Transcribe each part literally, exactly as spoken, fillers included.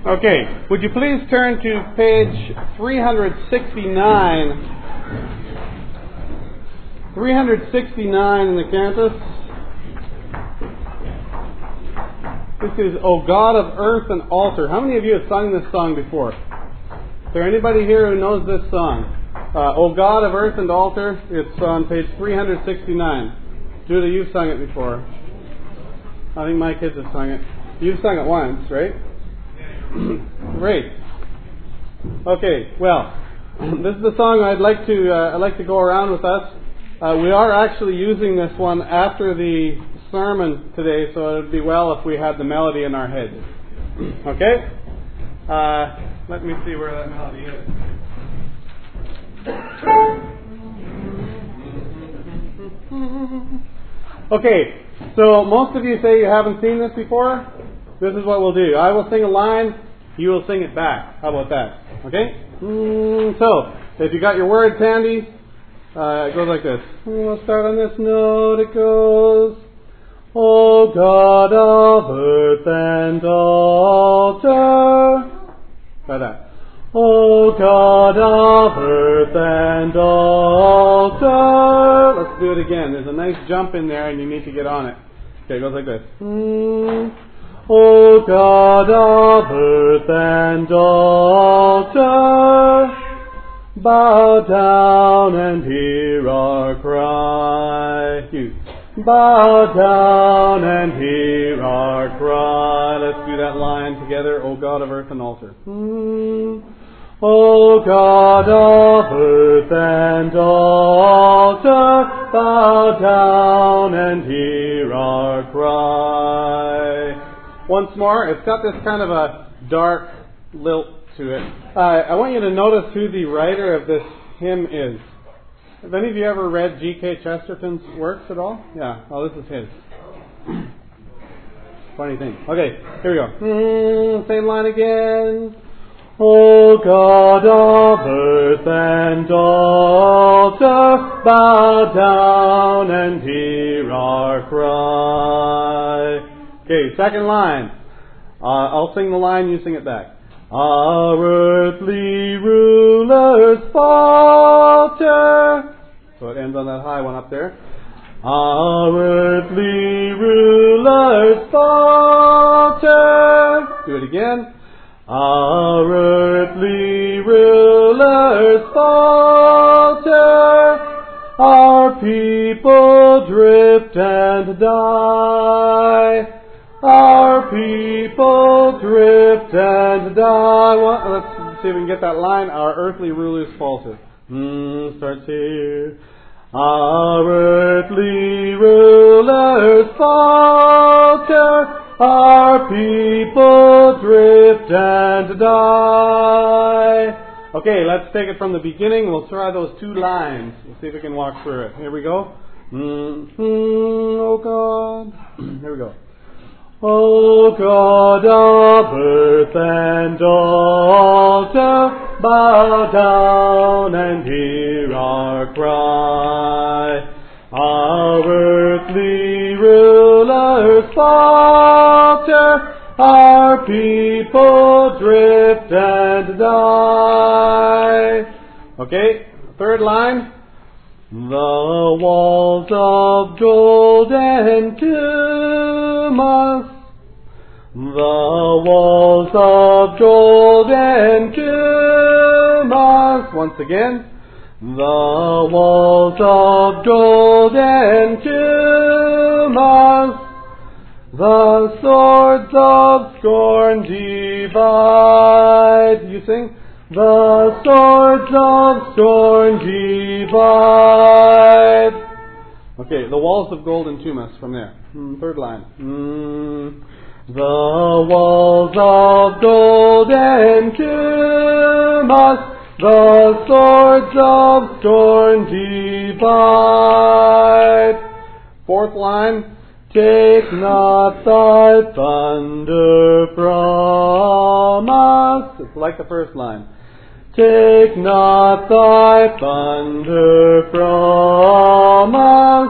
Okay, would you please turn to page three sixty-nine. three sixty-nine in the cantus. This is O God of Earth and Altar. How many of you have sung this song before? Is there anybody here who knows this song? Uh, O God of Earth and Altar. It's on page three sixty-nine. Judah, you've sung it before. I think my kids have sung it. You've sung it once, right? Great. Okay, well, this is the song I'd like to uh, I'd like to go around with us. Uh, we are actually using this one after the sermon today, so it would be well if we had the melody in our head. Okay? Uh, let me see where that melody is. Okay, so most of you say you haven't seen this before. This is what we'll do. I will sing a line, you will sing it back. How about that? Okay? Mm, so, if you got your words handy, uh, it goes like this. We'll start on this note. It goes, O God of earth and altar. Try that. O God of earth and altar. Let's do it again. There's a nice jump in there and you need to get on it. Okay, it goes like this. Mm. O God of earth and altar, bow down and hear our cry. You. Bow down and hear our cry. Let's do that line together. O God of earth and altar. Hmm. O God of earth and altar, bow down and hear our cry. Once more, it's got this kind of a dark lilt to it. Uh, I want you to notice who the writer of this hymn is. Have any of you ever read G K Chesterton's works at all? Yeah. Oh, this is his. Funny thing. Okay, here we go. Mm, same line again. O God of earth and altar, bow down and hear our cry. Okay, second line. Uh, I'll sing the line, you sing it back. Our earthly rulers falter. So it ends on that high one up there. Our earthly rulers falter. Do it again. Our earthly rulers falter. Our people drift and die. Our people drift and die. Well, let's see if we can get that line. Our earthly rulers falter. Hmm, starts here. Our earthly rulers falter. Our people drift and die. Okay, let's take it from the beginning. We'll try those two lines. We'll see if we can walk through it. Here we go. Mm-hmm, oh God. Here we go. O God of earth and altar, bow down and hear our cry. Our earthly rulers falter, our people drift and die. Okay, third line. The walls of gold entomb us. The walls of gold entomb us. Once again. The walls of gold entomb us. The swords of scorn divide. You sing? The swords of scorn divide. Okay, the walls of gold entomb us from there. Mm, third line. Mm. The walls of gold entomb us. The swords of scorn divide. Fourth line. Take not thy thunder from us. It's like the first line. Take not thy thunder from us,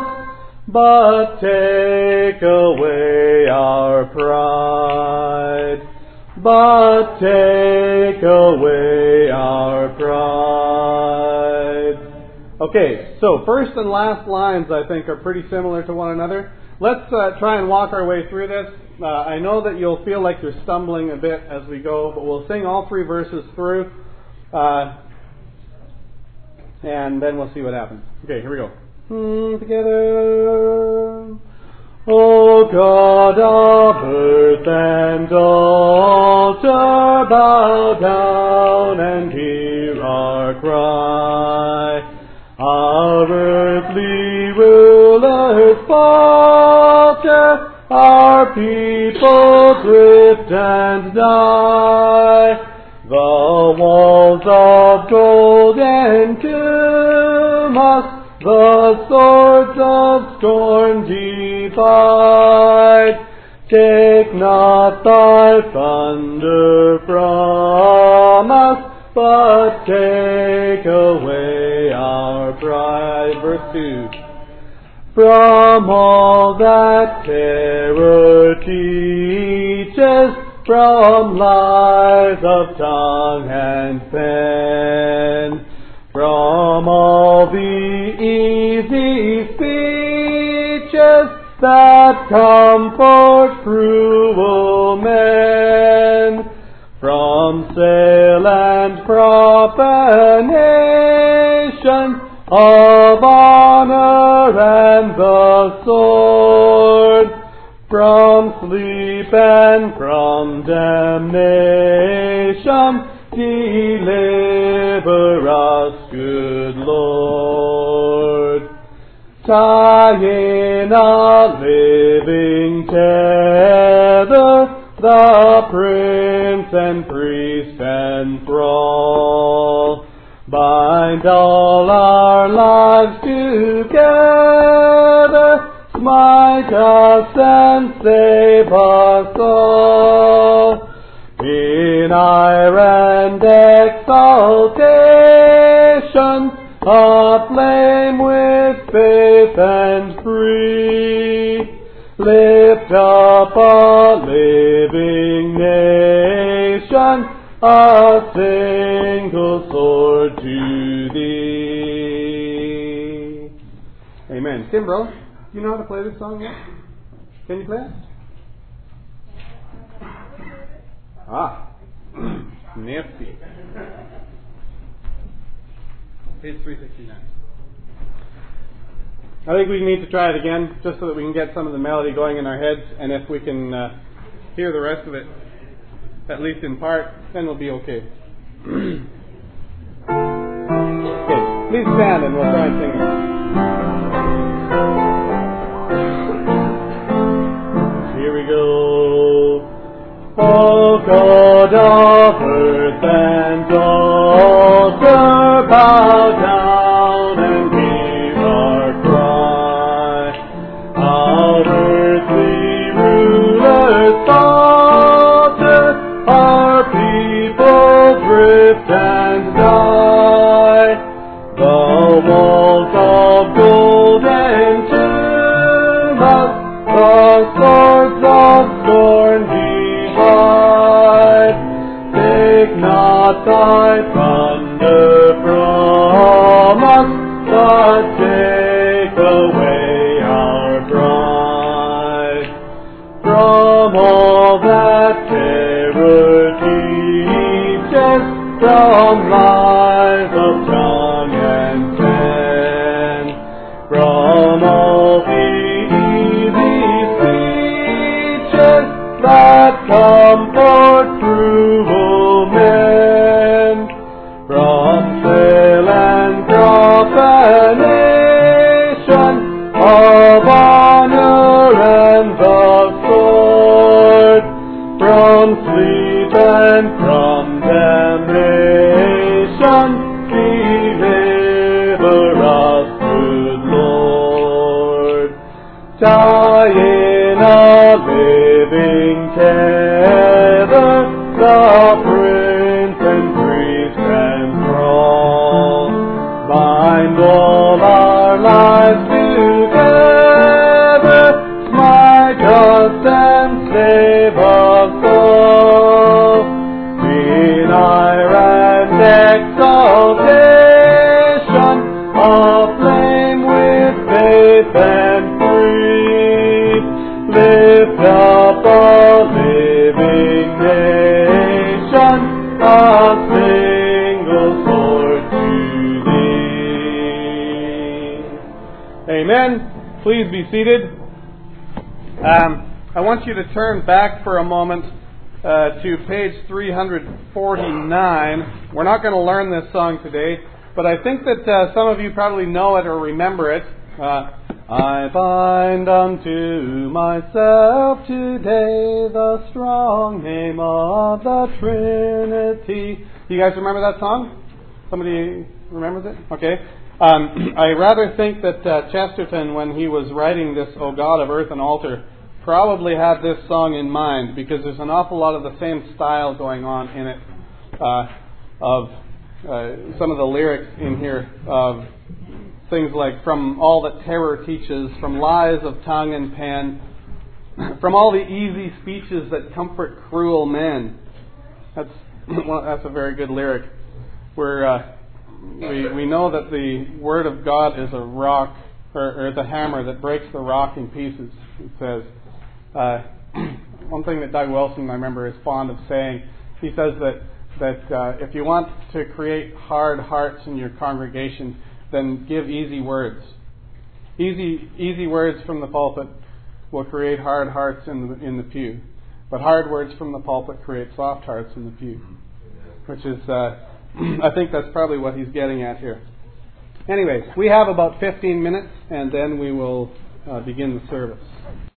but take away our pride. but take away our pride. Okay, so first and last lines I think are pretty similar to one another. Let's uh, try and walk our way through this. Uh, I know that you'll feel like you're stumbling a bit as we go, but we'll sing all three verses through, uh, and then we'll see what happens. Okay, here we go. Hmm, together. O God of earth and altar, bow down and hear our cry. Our earthly rulers falter, our people drift and die. The walls of gold entomb us, the swords of scorn divide. Take not thy thunder from us, but take away our pride. Verse two. From all that terror teaches, from lies of tongue and pen, from all the easy speeches that comfort cruel men, from sale and profanation of honor and the sword, from sleep and from damnation, deliver us, good Lord. Tie in a living tether the prince and priest and thrall. Bind all our lives together, smite us and save us all. In ire and exaltation, aflame with faith and free, lift up a living nation, a single sword to thee. Amen. Kimbro, do you know how to play this song yet? Can you play it? Ah, nifty. Page three sixty-nine. I think we need to try it again, just so that we can get some of the melody going in our heads, and if we can uh, hear the rest of it, at least in part, then we'll be okay. Okay, please stand and we'll try and sing it. Here we go. O God of earth and altar, bow down and hear our cry. Our earthly rulers falter, our people drift and die. The walls of gold entomb us, the swords of scorn divide. Take not thy thunder from us, but take away our pride. From all that terror teaches, from lies of tongue and pen, from all the easy speeches that comfort cruel men, from sale and profanation of honor and the sword, from sleep and from damnation, deliver us, good Lord. Tie in a living tether the prince and priest and thrall. Bind all our lives together, smite us and save us all. a single sword to thee. Amen. Please be seated. Um, I want you to turn back for a moment uh, to page three forty-nine. We're not going to learn this song today, but I think that uh, some of you probably know it or remember it. Uh, I bind unto myself today the strong name of the Trinity. You guys remember that song? Somebody remembers it? Okay. Um, I rather think that uh, Chesterton, when he was writing this O God of Earth and Altar, probably had this song in mind, because there's an awful lot of the same style going on in it, uh, of uh, some of the lyrics in here of things like, from all that terror teaches, from lies of tongue and pen, from all the easy speeches that comfort cruel men. That's well, that's a very good lyric. We're, uh, we we know that the Word of God is a rock, or, or the hammer that breaks the rock in pieces. It says. Uh, one thing that Doug Wilson, I remember, is fond of saying. He says that that uh, if you want to create hard hearts in your congregation, then give easy words. Easy easy words from the pulpit will create hard hearts in the in the pew, but hard words from the pulpit create soft hearts in the pew. Which is, uh, I think that's probably what he's getting at here. Anyways, we have about fifteen minutes, and then we will uh, begin the service.